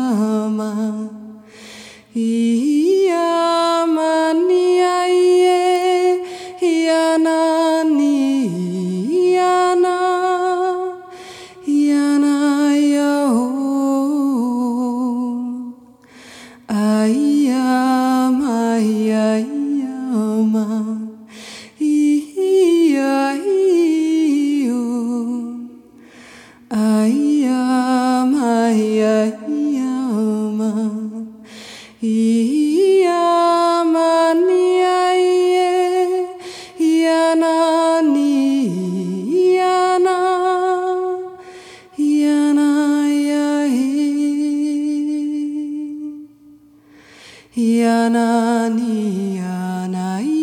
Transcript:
yama yama ni aye yana ni yana yana yo ayama ayama ayama ayama yama ni aye yana ni yana yana yana ni yana